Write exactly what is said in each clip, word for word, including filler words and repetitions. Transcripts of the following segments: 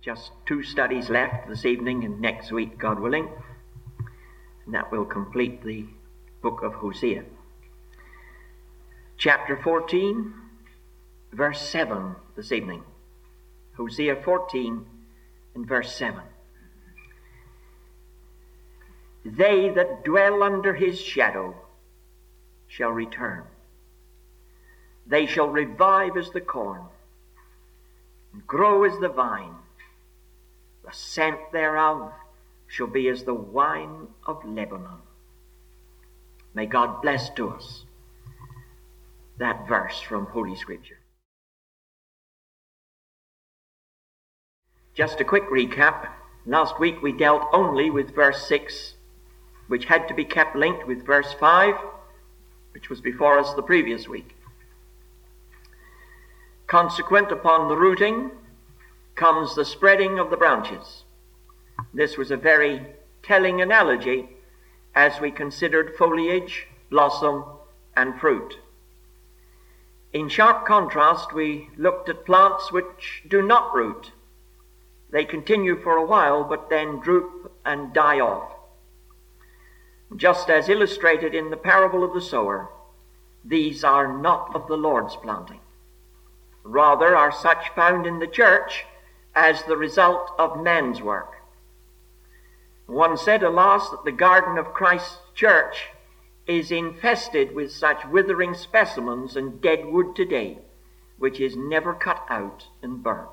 Just two studies left this evening and next week, God willing. And that will complete the book of Hosea. Chapter fourteen, verse seven this evening. Hosea fourteen and verse seven. They that dwell under his shadow shall return. They shall revive as the corn, and grow as the vine. The scent thereof shall be as the wine of Lebanon. May God bless to us that verse from Holy Scripture. Just a quick recap. Last week we dealt only with verse six, which had to be kept linked with verse five, which was before us the previous week. Consequent upon the rooting comes the spreading of the branches. This was a very telling analogy as we considered foliage, blossom, and fruit. In sharp contrast, we looked at plants which do not root. They continue for a while, but then droop and die off. Just as illustrated in the parable of the sower, these are not of the Lord's planting. Rather are such found in the church as the result of men's work. One said, alas, that the garden of Christ's church is infested with such withering specimens and dead wood today, which is never cut out and burnt.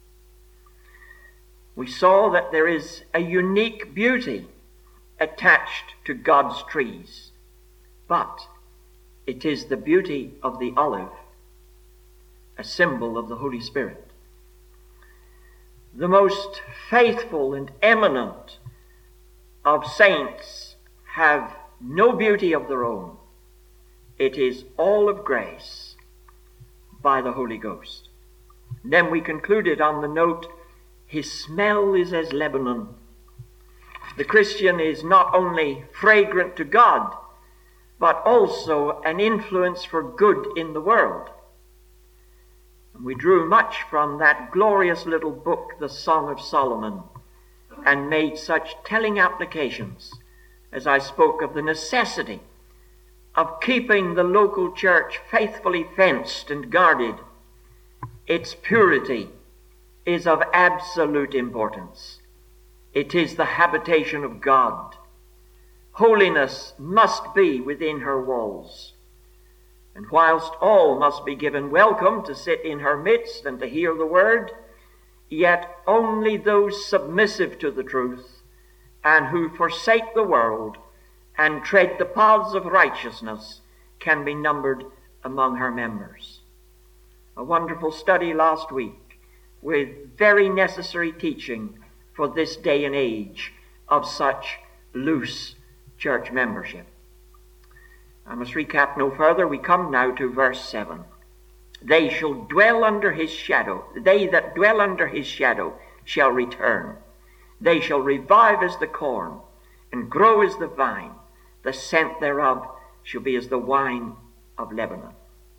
We saw that there is a unique beauty attached to God's trees, but it is the beauty of the olive, a symbol of the Holy Spirit. The most faithful and eminent of saints have no beauty of their own. It is all of grace by the Holy Ghost. Then we concluded on the note, his smell is as Lebanon. The Christian is not only fragrant to God, but also an influence for good in the world. And we drew much from that glorious little book, the Song of Solomon, and made such telling applications as I spoke of the necessity of keeping the local church faithfully fenced and guarded. Its purity is of absolute importance. It is the habitation of God. Holiness must be within her walls. And whilst all must be given welcome to sit in her midst and to hear the word, yet only those submissive to the truth and who forsake the world and tread the paths of righteousness can be numbered among her members. A wonderful study last week with very necessary teaching for this day and age of such loose church membership. I must recap no further. We come now to verse seven. They shall dwell under his shadow. They that dwell under his shadow shall return. They shall revive as the corn and grow as the vine. The scent thereof shall be as the wine of Lebanon.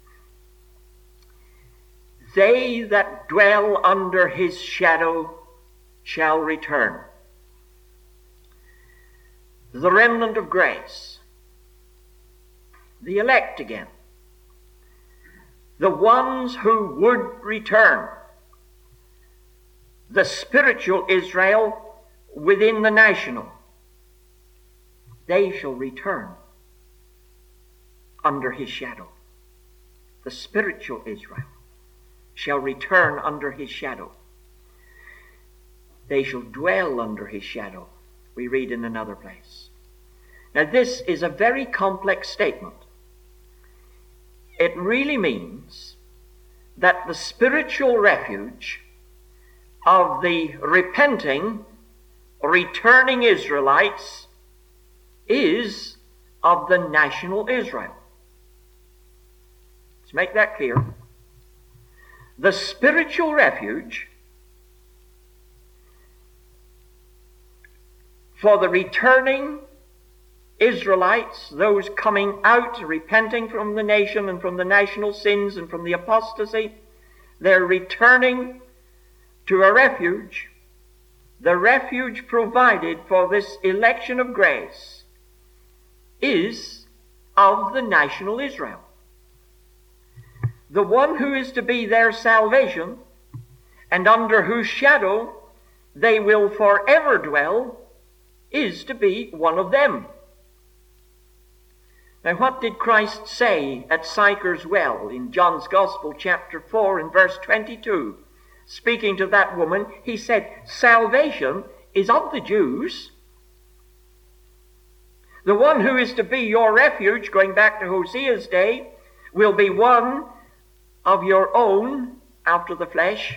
They that dwell under his shadow shall return. The remnant of grace, the elect again, the ones who would return, the spiritual Israel within the national, they shall return under his shadow. The spiritual Israel shall return under his shadow. They shall dwell under his shadow, we read in another place. Now this is a very complex statement. It really means that the spiritual refuge of the repenting, returning Israelites is of the national Israel. Let's make that clear. The spiritual refuge for the returning Israelites, those coming out, repenting from the nation and from the national sins and from the apostasy, they're returning to a refuge the refuge provided for this election of grace is of the national Israel. The one who is to be their salvation, and under whose shadow they will forever dwell, is to be one of them. Now, what did Christ say at Sychar's well in John's Gospel, chapter four, and verse twenty-two? Speaking to that woman, he said, salvation is of the Jews. The one who is to be your refuge, going back to Hosea's day, will be one of your own after the flesh.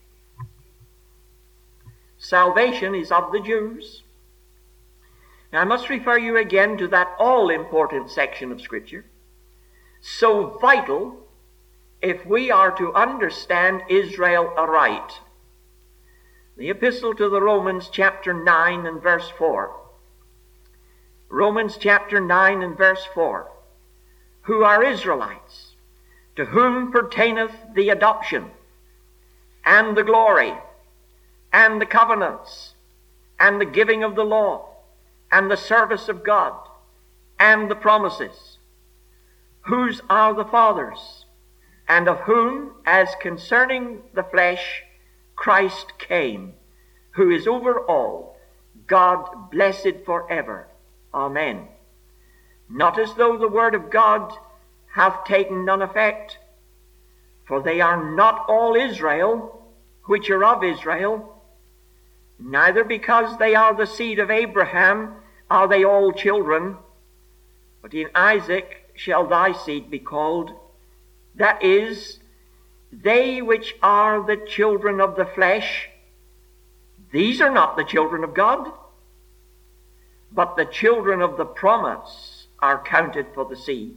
Salvation is of the Jews. Now I must refer you again to that all-important section of Scripture, so vital if we are to understand Israel aright. The Epistle to the Romans, chapter nine and verse four. Romans chapter nine and verse four. Who are Israelites, to whom pertaineth the adoption, and the glory, and the covenants, and the giving of the law, and the service of God, and the promises, whose are the fathers, and of whom, as concerning the flesh, Christ came, who is over all, God blessed forever. Amen. Not as though the word of God hath taken none effect, for they are not all Israel, which are of Israel, neither because they are the seed of Abraham are they all children, but in Isaac shall thy seed be called. That is, they which are the children of the flesh, these are not the children of God, but the children of the promise are counted for the seed.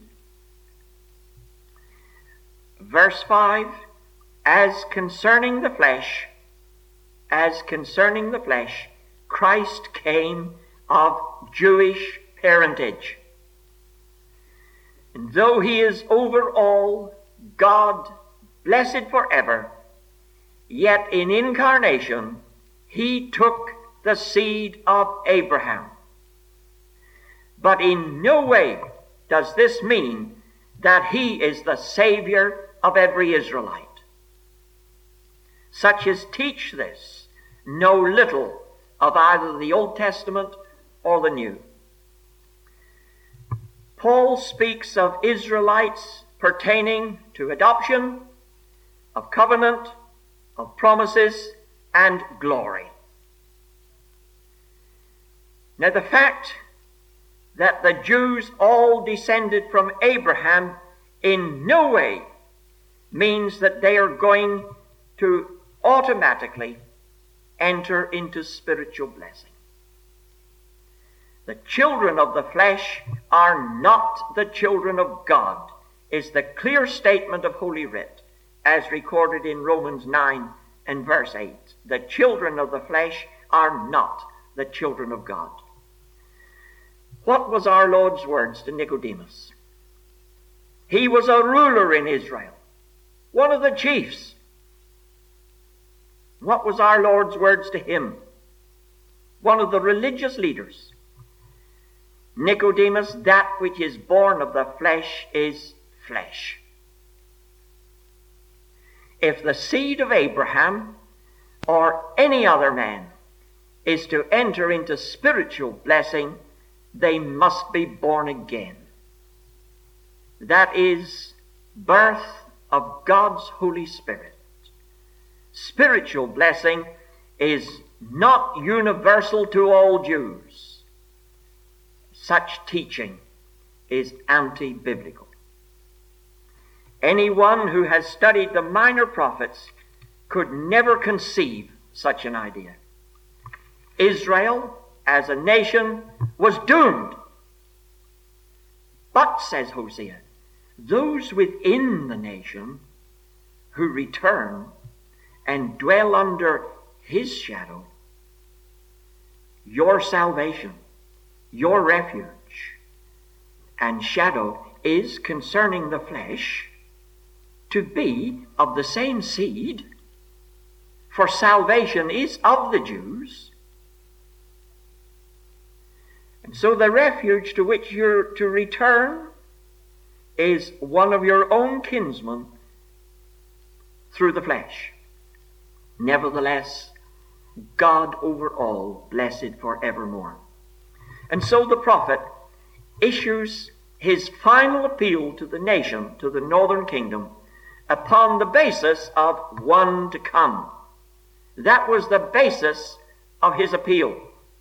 Verse five, as concerning the flesh, as concerning the flesh, Christ came of Jewish parentage. And though he is over all, God, blessed forever, yet in incarnation he took the seed of Abraham. But in no way does this mean that he is the Savior of every Israelite. Such as teach this know little of either the Old Testament or the New. Paul speaks of Israelites pertaining to adoption, of covenant, of promises, and glory. Now the fact that the Jews all descended from Abraham in no way means that they are going to automatically enter into spiritual blessing. The children of the flesh are not the children of God, is the clear statement of Holy Writ, as recorded in Romans nine and verse eight. The children of the flesh are not the children of God. What was our Lord's words to Nicodemus? He was a ruler in Israel, one of the chiefs. What was our Lord's words to him? One of the religious leaders. Nicodemus, that which is born of the flesh is flesh. If the seed of Abraham or any other man is to enter into spiritual blessing, they must be born again. That is birth of God's Holy Spirit. Spiritual blessing is not universal to all Jews. Such teaching is anti-biblical. Anyone who has studied the minor prophets could never conceive such an idea. Israel, as a nation, was doomed. But, says Hosea, those within the nation who return and dwell under his shadow, your salvation, your refuge, and shadow is concerning the flesh to be of the same seed, for salvation is of the Jews, So the refuge to which you're to return is one of your own kinsmen through the flesh. Nevertheless, God over all, blessed forevermore. And so the prophet issues his final appeal to the nation, to the northern kingdom, upon the basis of one to come. That was the basis of his appeal.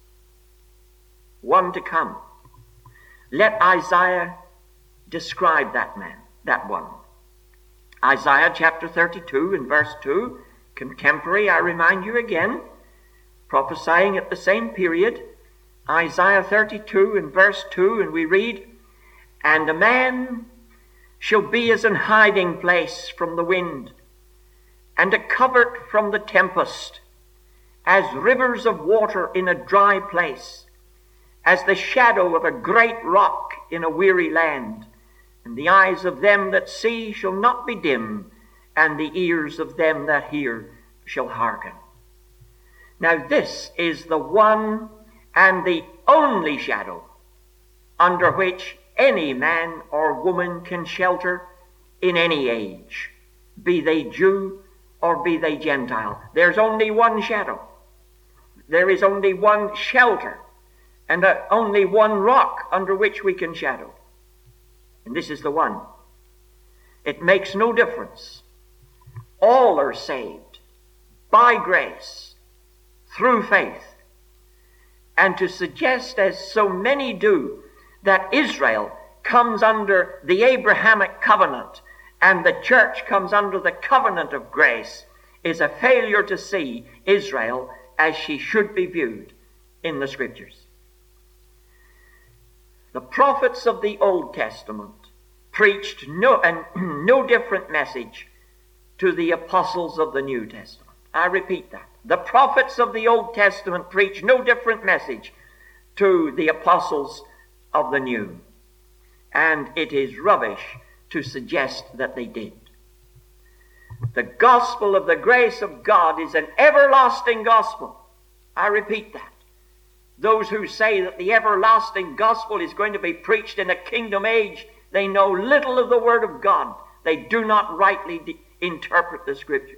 One to come. Let Isaiah describe that man, that one. Isaiah chapter thirty-two and verse two, contemporary, I remind you again, prophesying at the same period. Isaiah thirty-two and verse two, and we read, "And a man shall be as an hiding place from the wind, and a covert from the tempest, as rivers of water in a dry place, as the shadow of a great rock in a weary land. And the eyes of them that see shall not be dim, and the ears of them that hear shall hearken." Now this is the one and the only shadow under which any man or woman can shelter in any age, be they Jew or be they Gentile. There's only one shadow. There is only one shelter, and uh, only one rock under which we can shadow. And this is the one. It makes no difference. All are saved by grace, through faith. And to suggest, as so many do, that Israel comes under the Abrahamic covenant and the church comes under the covenant of grace is a failure to see Israel as she should be viewed in the Scriptures. The prophets of the Old Testament preached no, and no different message to the apostles of the New Testament. I repeat that. The prophets of the Old Testament preached no different message to the apostles of the New. And it is rubbish to suggest that they did. The gospel of the grace of God is an everlasting gospel. I repeat that. Those who say that the everlasting gospel is going to be preached in a kingdom age, they know little of the Word of God. They do not rightly de- interpret the Scriptures.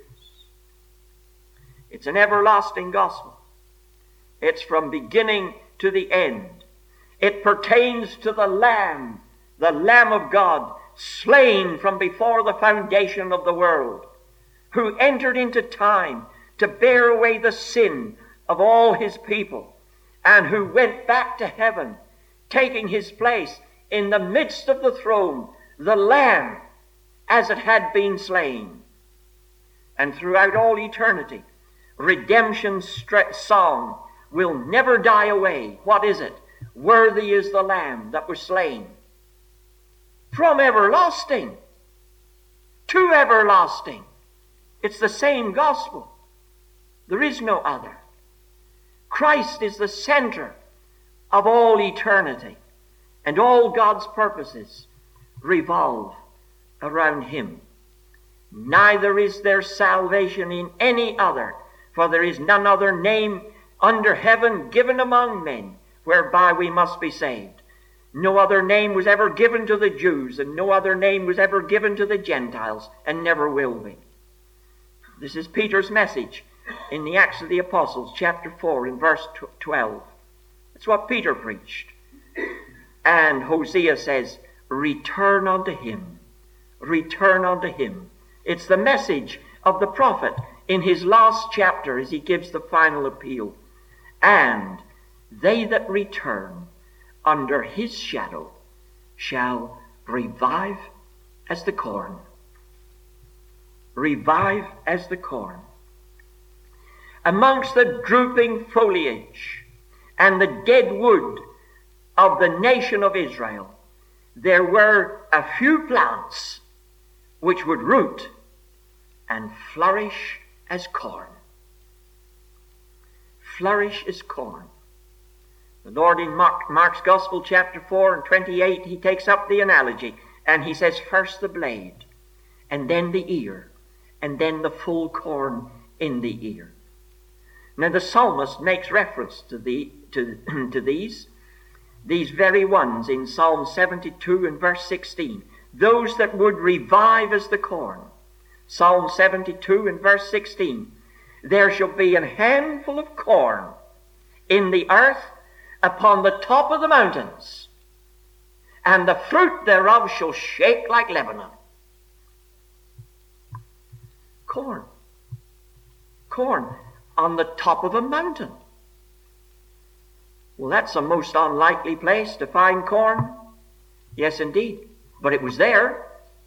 It's an everlasting gospel. It's from beginning to the end. It pertains to the Lamb, the Lamb of God, slain from before the foundation of the world, who entered into time to bear away the sin of all his people, and who went back to heaven, taking his place in the midst of the throne, the Lamb, as it had been slain. And throughout all eternity, redemption's stre- song will never die away. What is it? Worthy is the Lamb that was slain. From everlasting to everlasting. It's the same gospel. There is no other. Christ is the center of all eternity, and all God's purposes revolve around him. Neither is there salvation in any other, for there is none other name under heaven given among men whereby we must be saved. No other name was ever given to the Jews, and no other name was ever given to the Gentiles, and never will be. This is Peter's message in the Acts of the Apostles, chapter four, in verse twelve. That's what Peter preached. And Hosea says, return unto him. Return unto him. It's the message of the prophet in his last chapter as he gives the final appeal. And they that return under his shadow shall revive as the corn. Revive as the corn. Amongst the drooping foliage and the dead wood of the nation of Israel, there were a few plants which would root and flourish as corn. Flourish as corn. The Lord in Mark, Mark's Gospel, chapter four and twenty-eight, he takes up the analogy, and he says, first the blade, and then the ear, and then the full corn in the ear. Now the psalmist makes reference to, the, to, to these, these very ones in Psalm seventy-two and verse sixteen, those that would revive as the corn. Psalm seventy-two and verse sixteen, there shall be an handful of corn in the earth upon the top of the mountains, and the fruit thereof shall shake like Lebanon. Corn. Corn on the top of a mountain. Well, that's a most unlikely place to find corn. Yes, indeed. But it was there.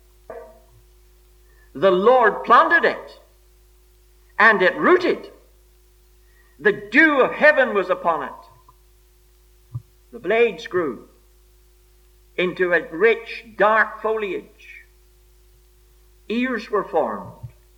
The Lord planted it, and it rooted. The dew of heaven was upon it. The blades grew into a rich, dark foliage. Ears were formed.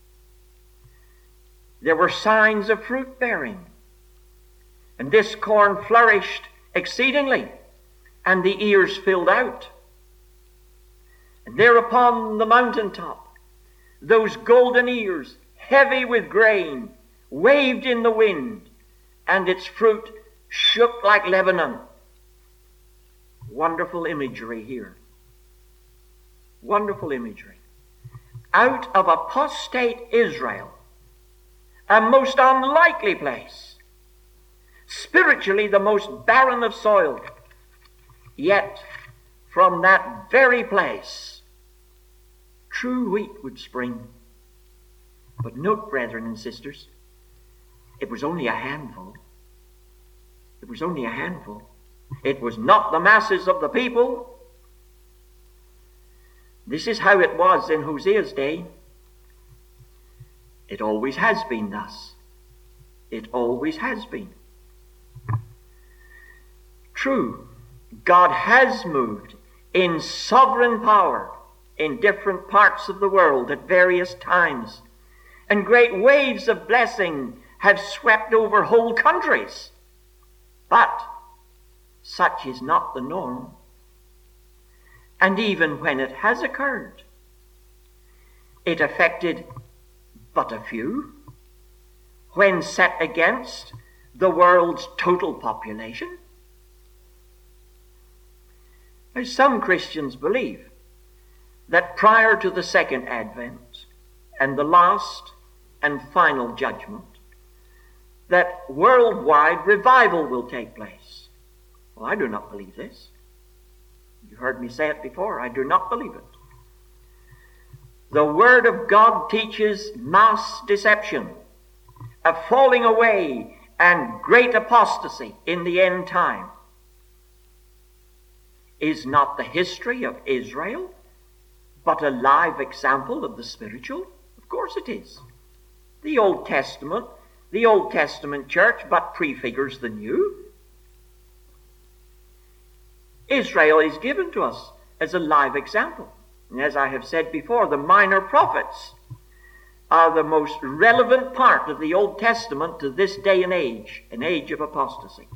There were signs of fruit bearing. And this corn flourished exceedingly, and the ears filled out. And there upon the mountaintop, those golden ears, heavy with grain, waved in the wind, and its fruit shook like Lebanon. Wonderful imagery here. Wonderful imagery. Out of apostate Israel, a most unlikely place, spiritually the most barren of soil, yet from that very place true wheat would spring. But note, brethren and sisters, it was only a handful. It was only a handful. It was not the masses of the people. This is how it was in Hosea's day. It always has been thus. It always has been. True, God has moved in sovereign power in different parts of the world at various times, and great waves of blessing have swept over whole countries. But such is not the norm. And even when it has occurred, it affected but a few when set against the world's total population. Now, some Christians believe that prior to the second advent and the last and final judgment, that worldwide revival will take place. Well, I do not believe this. You heard me say it before. I do not believe it. The Word of God teaches mass deception, a falling away and great apostasy in the end time. Is not the history of Israel but a live example of the spiritual? Of course it is. The Old Testament, the Old Testament church but prefigures the new. Israel is given to us as a live example. And as I have said before, the minor prophets are the most relevant part of the Old Testament to this day and age, an age of apostasy.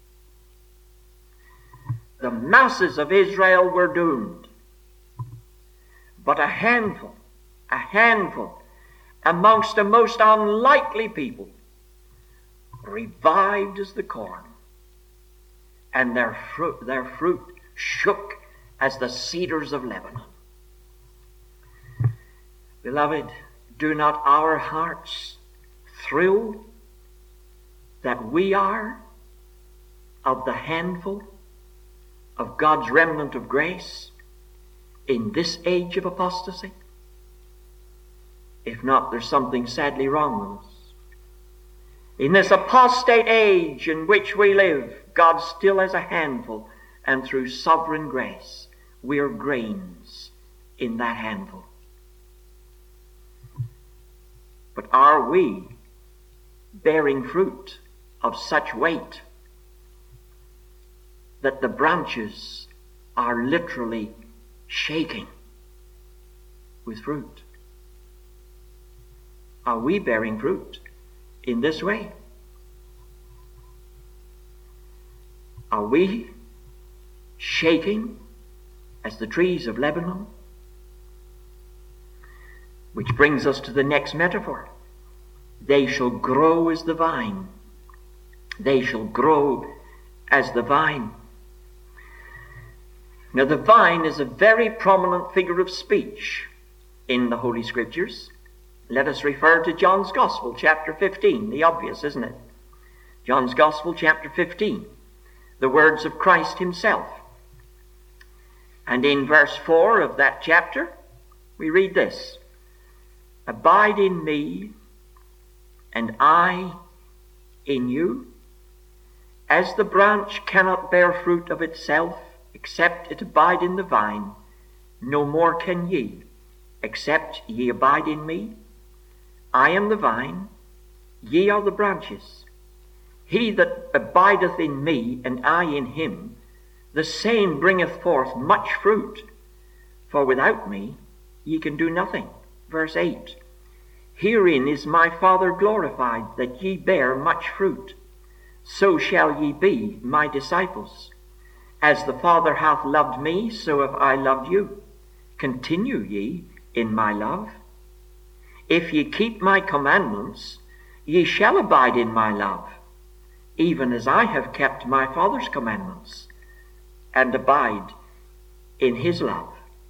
The masses of Israel were doomed. But a handful, a handful, amongst a most unlikely people, revived as the corn, and their fruit, their fruit shook as the cedars of Lebanon. Beloved, do not our hearts thrill that we are of the handful of God's remnant of grace in this age of apostasy? If not, there's something sadly wrong with us. In this apostate age in which we live, God still has a handful, and through sovereign grace, we are grains in that handful. But are we bearing fruit of such weight that the branches are literally shaking with fruit? Are we bearing fruit in this way? Are we shaking as the trees of Lebanon? Which brings us to the next metaphor. They shall grow as the vine. They shall grow as the vine. Now, the vine is a very prominent figure of speech in the Holy Scriptures. Let us refer to John's Gospel, chapter fifteen, the obvious, isn't it? John's Gospel, chapter fifteen, the words of Christ himself. And in verse four of that chapter, we read this: "Abide in me, and I in you. As the branch cannot bear fruit of itself, except it abide in the vine, no more can ye, except ye abide in me. I am the vine, ye are the branches. He that abideth in me, and I in him, the same bringeth forth much fruit. For without me ye can do nothing." Verse eight, "Herein is my Father glorified, that ye bear much fruit. So shall ye be my disciples. As the Father hath loved me, so have I loved you. Continue ye in my love. If ye keep my commandments, ye shall abide in my love, even as I have kept my Father's commandments, and abide in his love."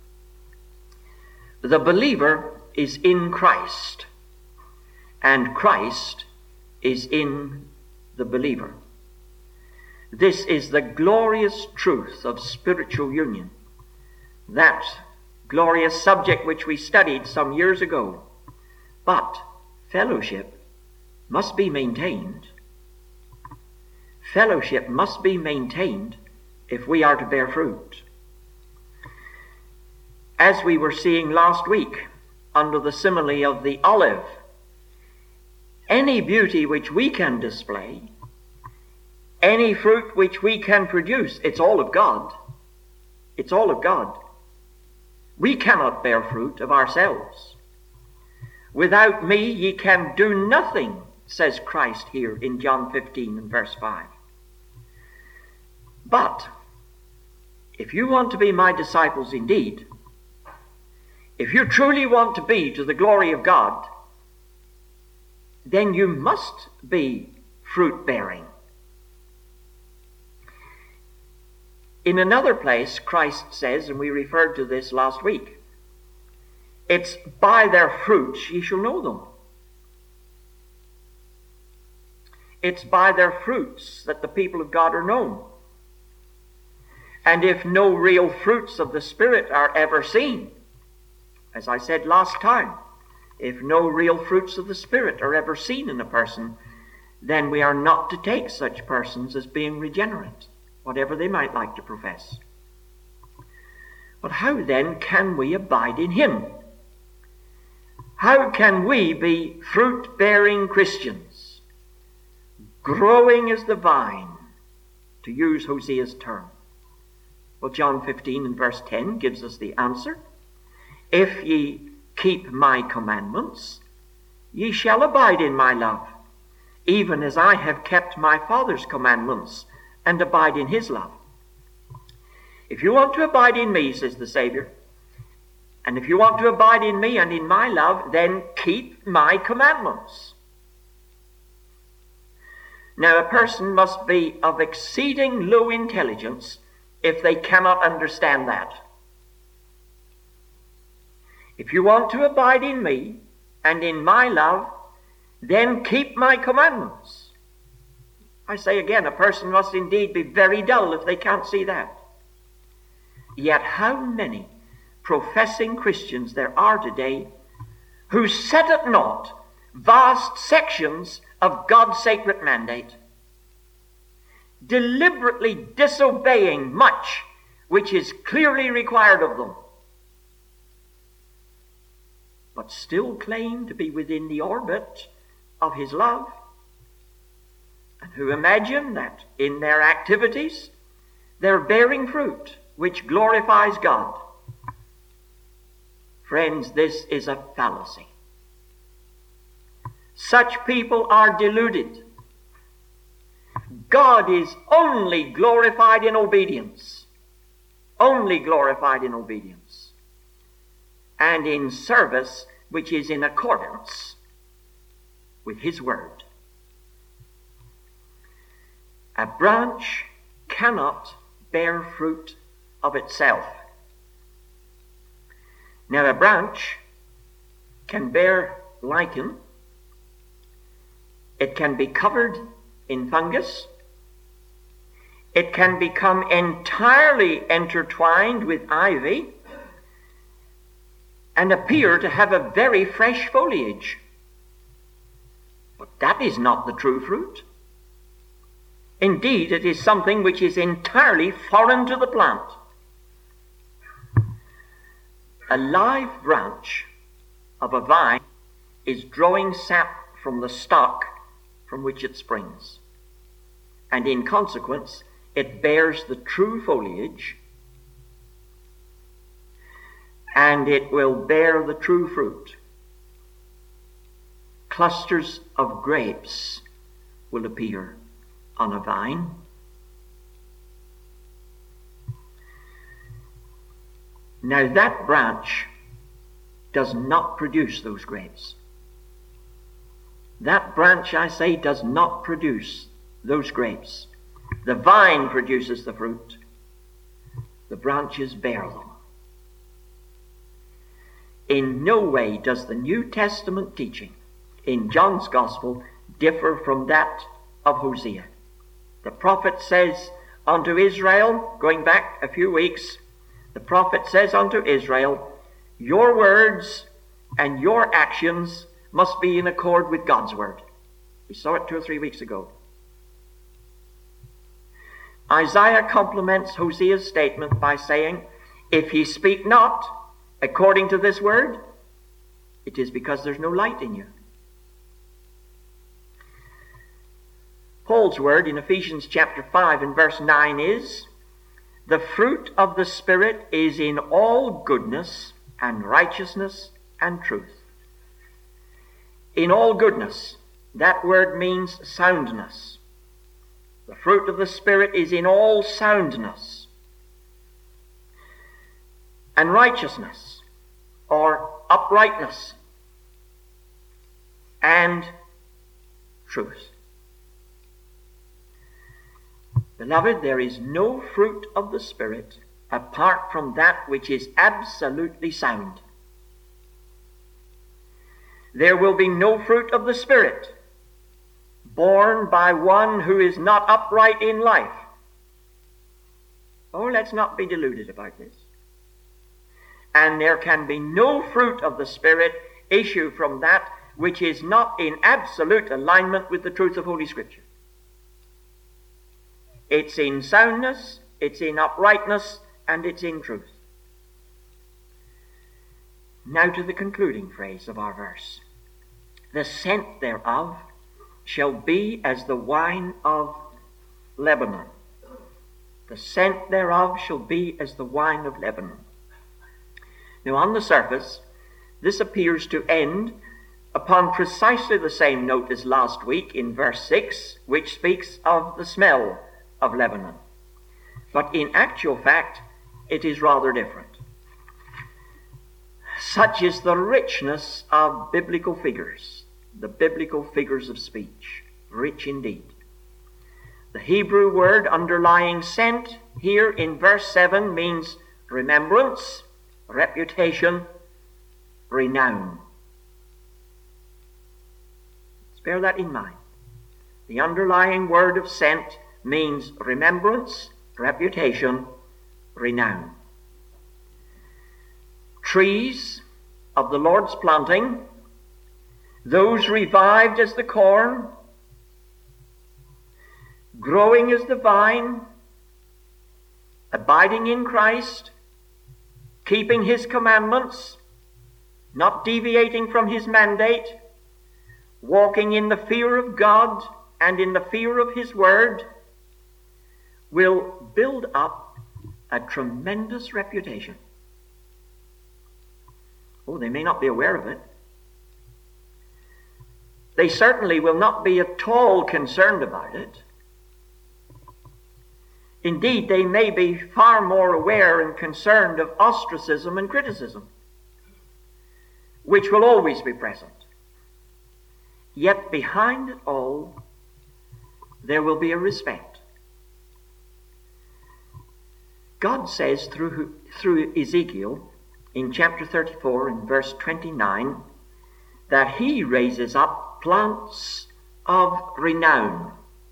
The believer is in Christ, and Christ is in the believer. This is the glorious truth of spiritual union, that glorious subject which we studied some years ago. But fellowship must be maintained. Fellowship must be maintained if we are to bear fruit. As we were seeing last week under the simile of the olive, any beauty which we can display, any fruit which we can produce, it's all of God. It's all of God. We cannot bear fruit of ourselves. "Without me ye can do nothing," says Christ here in John fifteen and verse five. But if you want to be my disciples indeed, if you truly want to be to the glory of God, then you must be fruit-bearing. In another place, Christ says, and we referred to this last week, it's by their fruits ye shall know them. It's by their fruits that the people of God are known. And if no real fruits of the Spirit are ever seen, as I said last time, if no real fruits of the Spirit are ever seen in a person, then we are not to take such persons as being regenerate, whatever they might like to profess. But how then can we abide in him? How can we be fruit-bearing Christians, growing as the vine, to use Hosea's term? Well, John fifteen and verse ten gives us the answer. "If ye keep my commandments, ye shall abide in my love, even as I have kept my Father's commandments, and abide in his love." If you want to abide in me, says the Savior, and if you want to abide in me and in my love, then keep my commandments. Now, a person must be of exceeding low intelligence if they cannot understand that. If you want to abide in me and in my love, then keep my commandments. I say again, a person must indeed be very dull if they can't see that. Yet how many professing Christians there are today who set at naught vast sections of God's sacred mandate, deliberately disobeying much which is clearly required of them, but still claim to be within the orbit of his love, and who imagine that in their activities they're bearing fruit which glorifies God. Friends, this is a fallacy. Such people are deluded. God is only glorified in obedience, only glorified in obedience, and in service which is in accordance with his word. A branch cannot bear fruit of itself. Now, a branch can bear lichen, it can be covered in fungus, it can become entirely intertwined with ivy and appear to have a very fresh foliage. But that is not the true fruit. Indeed, it is something which is entirely foreign to the plant. A live branch of a vine is drawing sap from the stock from which it springs, and in consequence it bears the true foliage, and it will bear the true fruit. Clusters of grapes will appear on a vine. Now that branch does not produce those grapes. That branch, I say, does not produce those grapes. The vine produces the fruit. The branches bear them. In no way does the New Testament teaching in John's Gospel differ from that of Hosea. The prophet says unto Israel, going back a few weeks, the prophet says unto Israel, your words and your actions must be in accord with God's word. We saw it two or three weeks ago. Isaiah complements Hosea's statement by saying, if ye speak not according to this word, it is because there's no light in you. Paul's word in Ephesians chapter five and verse nine is, the fruit of the Spirit is in all goodness and righteousness and truth. In all goodness, that word means soundness. The fruit of the Spirit is in all soundness. And righteousness, or uprightness, and truth. Beloved, there is no fruit of the Spirit apart from that which is absolutely sound. There will be no fruit of the Spirit born by one who is not upright in life. Oh, let's not be deluded about this. And there can be no fruit of the Spirit issue from that which is not in absolute alignment with the truth of Holy Scripture. It's in soundness, it's in uprightness, and it's in truth. Now to the concluding phrase of our verse. The scent thereof shall be as the wine of Lebanon. The scent thereof shall be as the wine of Lebanon. Now on the surface, this appears to end upon precisely the same note as last week in verse six, which speaks of the smell of Lebanon. But in actual fact, it is rather different. Such is the richness of biblical figures, the biblical figures of speech, rich indeed. The Hebrew word underlying scent here in verse seven means remembrance, reputation, renown. Let's bear that in mind. The underlying word of scent means remembrance, reputation, renown. Trees of the Lord's planting, those revived as the corn, growing as the vine, abiding in Christ, keeping his commandments, not deviating from his mandate, walking in the fear of God and in the fear of his word, will build up a tremendous reputation. Oh, they may not be aware of it. They certainly will not be at all concerned about it. Indeed, they may be far more aware and concerned of ostracism and criticism, which will always be present. Yet behind it all, there will be a respect. God says through, through Ezekiel in chapter thirty-four and verse twenty-nine that he raises up plants of renown.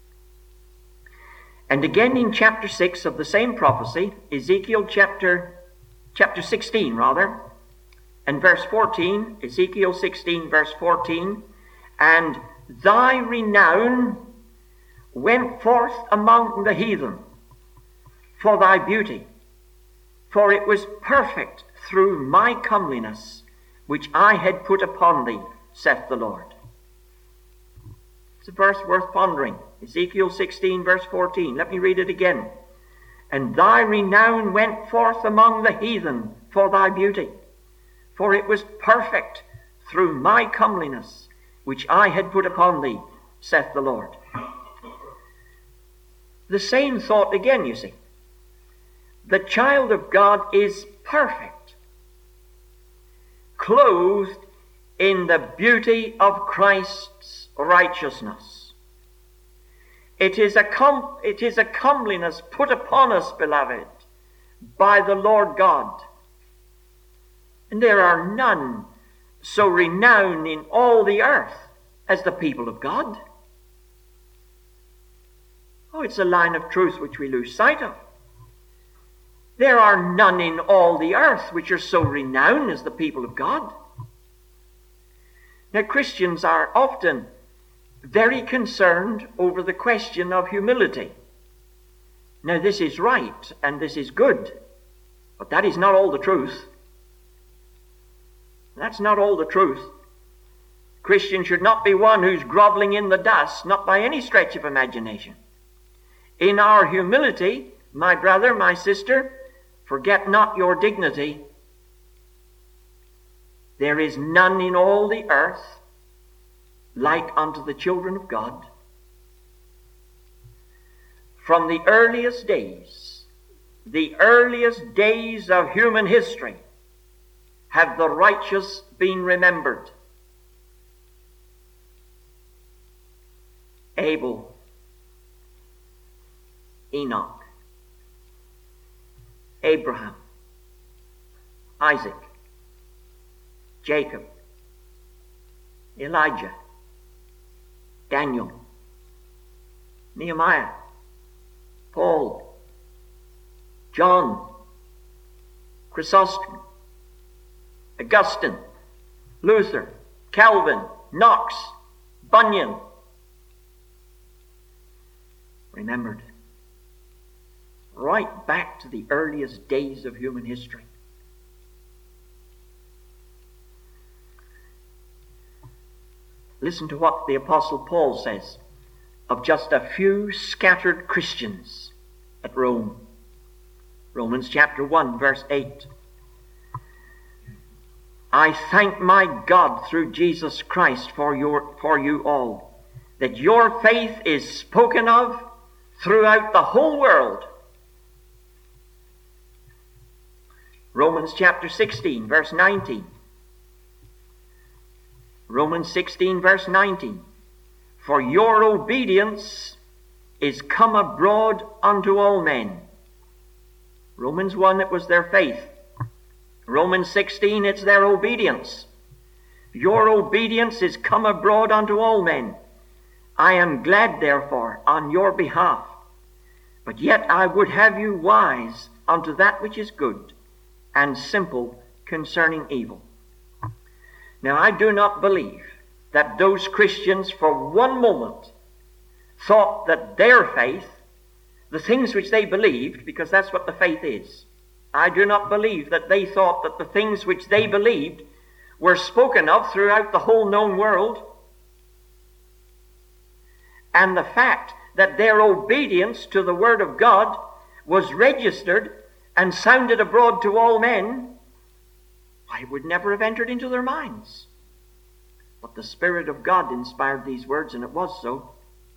And again in chapter six of the same prophecy, Ezekiel chapter, chapter sixteen rather, and verse fourteen, Ezekiel sixteen verse fourteen, and thy renown went forth among the heathen for thy beauty, for it was perfect through my comeliness, which I had put upon thee, saith the Lord. It's a verse worth pondering. Ezekiel sixteen, verse fourteen. Let me read it again. And thy renown went forth among the heathen for thy beauty, for it was perfect through my comeliness, which I had put upon thee, saith the Lord. The same thought again, you see. The child of God is perfect, clothed in the beauty of Christ's righteousness. It is a com- it is a comeliness put upon us, beloved, by the Lord God. And there are none so renowned in all the earth as the people of God. Oh, it's a line of truth which we lose sight of. There are none in all the earth which are so renowned as the people of God. Now, Christians are often very concerned over the question of humility. Now, this is right and this is good, but that is not all the truth. That's not all the truth. Christian should not be one who's groveling in the dust, not by any stretch of imagination. In our humility, my brother, my sister, forget not your dignity. There is none in all the earth like unto the children of God. From the earliest days, the earliest days of human history, have the righteous been remembered. Abel, Enoch, Abraham, Isaac, Jacob, Elijah, Daniel, Nehemiah, Paul, John, Chrysostom, Augustine, Luther, Calvin, Knox, Bunyan. Remembered. Right back to the earliest days of human history. Listen to what the Apostle Paul says of just a few scattered Christians at Rome. Romans chapter one, verse eight. I thank my God through Jesus Christ for your for you all, that your faith is spoken of throughout the whole world. Romans chapter sixteen, verse nineteen. Romans sixteen, verse nineteen. For your obedience is come abroad unto all men. Romans one, it was their faith. Romans sixteen, it's their obedience. Your obedience is come abroad unto all men. I am glad, therefore, on your behalf. But yet I would have you wise unto that which is good, and simple concerning evil. Now, I do not believe that those Christians for one moment thought that their faith, the things which they believed, because that's what the faith is, I do not believe that they thought that the things which they believed were spoken of throughout the whole known world. And the fact that their obedience to the Word of God was registered and sounded abroad to all men, why, it would never have entered into their minds. But the Spirit of God inspired these words, and it was so.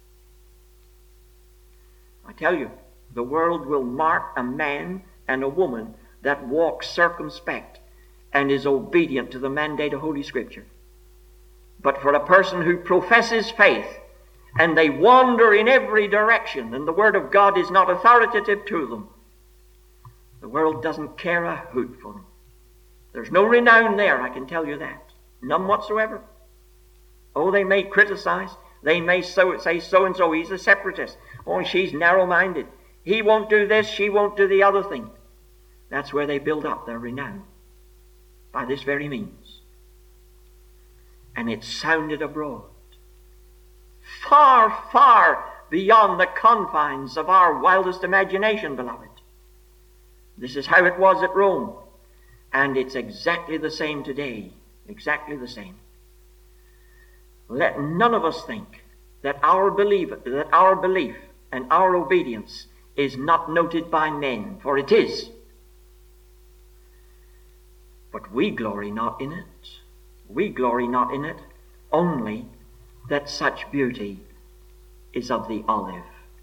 I tell you, the world will mark a man and a woman that walks circumspect and is obedient to the mandate of Holy Scripture. But for a person who professes faith and they wander in every direction and the Word of God is not authoritative to them, The world doesn't care a hoot for them. There's no renown there, I can tell you that. None whatsoever. Oh, they may criticize. They may so, say so-and-so, he's a separatist. Oh, she's narrow-minded. He won't do this, she won't do the other thing. That's where they build up their renown. By this very means. And it sounded abroad. Far, far beyond the confines of our wildest imagination, beloved. This is how it was at Rome. And it's exactly the same today. Exactly the same. Let none of us think that our belief, that our belief and our obedience is not noted by men, for it is. But we glory not in it. We glory not in it, only that such beauty is of the olive.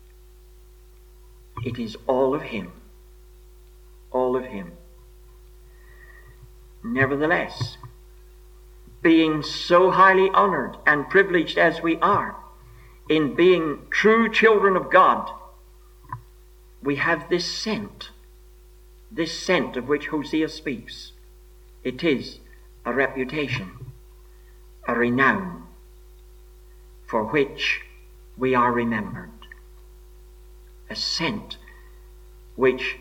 It is all of him. All of him. Nevertheless, being so highly honored and privileged as we are in being true children of God, we have this scent, this scent of which Hosea speaks. It is a reputation, a renown, for which we are remembered. A scent which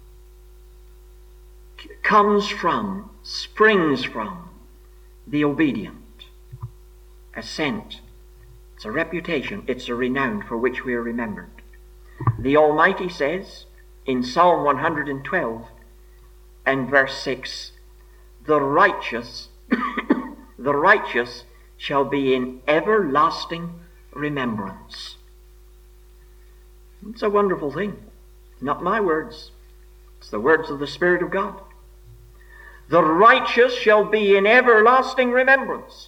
comes from, springs from the obedient. A scent. It's a reputation. It's a renown for which we are remembered. The Almighty says in Psalm one hundred twelve and verse six, the righteous, the righteous shall be in everlasting remembrance. It's a wonderful thing. Not my words. It's the words of the Spirit of God. The righteous shall be in everlasting remembrance.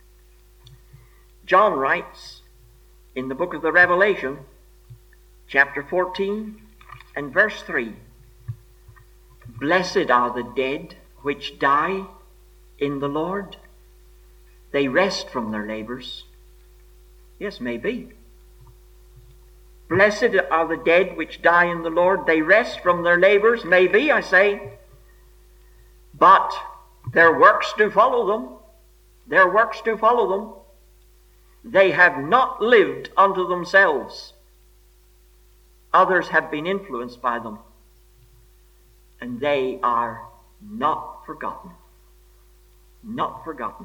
John writes in the book of the Revelation, chapter fourteen and verse three, blessed are the dead which die in the Lord. They rest from their labors. Yes, maybe. Blessed are the dead which die in the Lord. They rest from their labors. Maybe, I say. But their works do follow them. Their works do follow them. They have not lived unto themselves. Others have been influenced by them. And they are not forgotten. Not forgotten.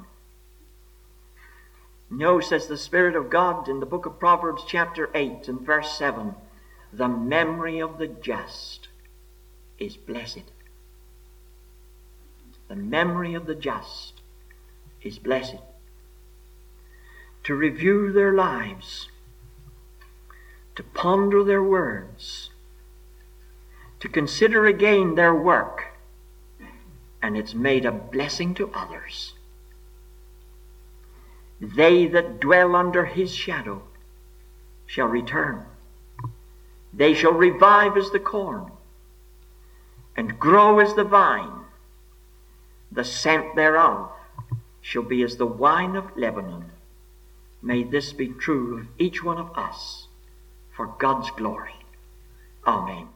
No, says the Spirit of God in the book of Proverbs chapter eight and verse seven, the memory of the just is blessed. The memory of the just is blessed. To review their lives, to ponder their words, to consider again their work, and it's made a blessing to others. They that dwell under his shadow shall return. They shall revive as the corn, and grow as the vine. The scent thereof shall be as the wine of Lebanon. May this be true of each one of us, for God's glory. Amen.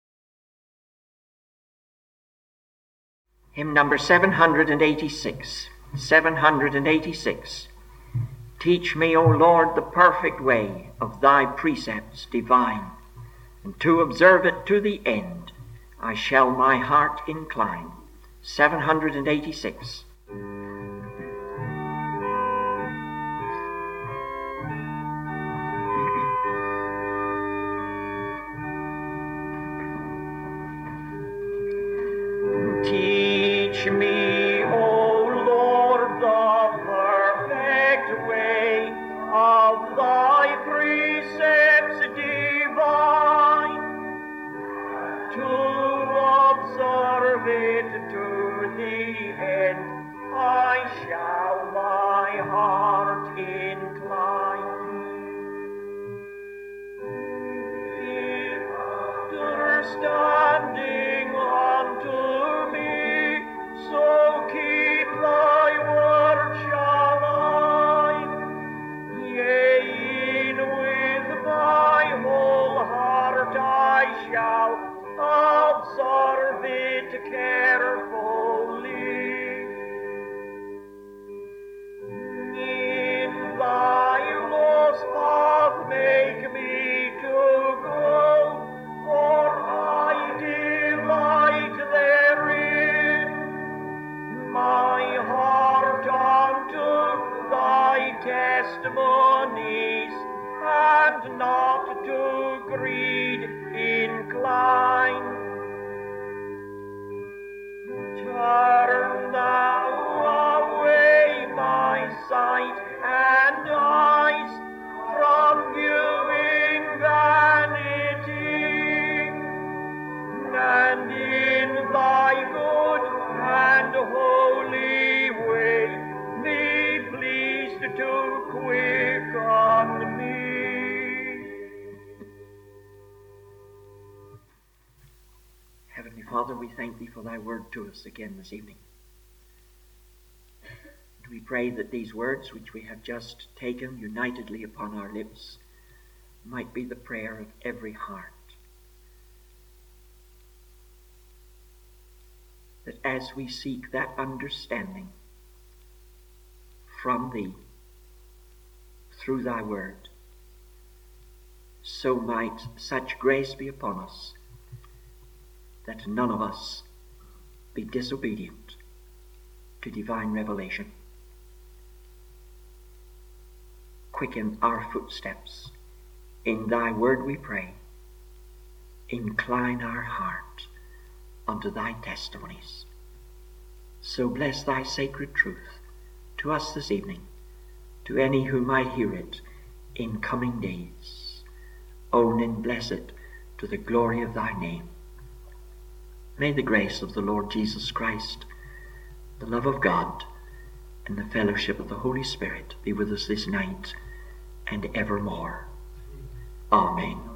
Hymn number seven hundred eighty-six. seven hundred eighty-six. Teach me, O Lord, the perfect way of thy precepts divine, and to observe it to the end I shall my heart incline. seven hundred eighty-six. Teach me, O Lord, the perfect way of thy precepts divine, to observe it to the end, I shall my heart incline. Give understanding unto me, so keep thy word shall I, yea, in with my whole heart I shall observe it carefully. In thy law's path make me to go, for I delight therein. My heart unto thy testimonies, and not to greed incline. Turn thou away my sight and eyes from viewing vanity, and in thy good and holy way be pleased to quicken me. Heavenly Father, we thank thee for thy word to us again this evening. And we pray that these words which we have just taken unitedly upon our lips might be the prayer of every heart. That as we seek that understanding from thee through thy word, so might such grace be upon us that none of us be disobedient to divine revelation. Quicken our footsteps in thy word, we pray. Incline our heart unto thy testimonies. So bless thy sacred truth to us this evening, to any who might hear it in coming days. Own and bless it to the glory of thy name. May the grace of the Lord Jesus Christ, the love of God, and the fellowship of the Holy Spirit be with us this night and evermore. Amen.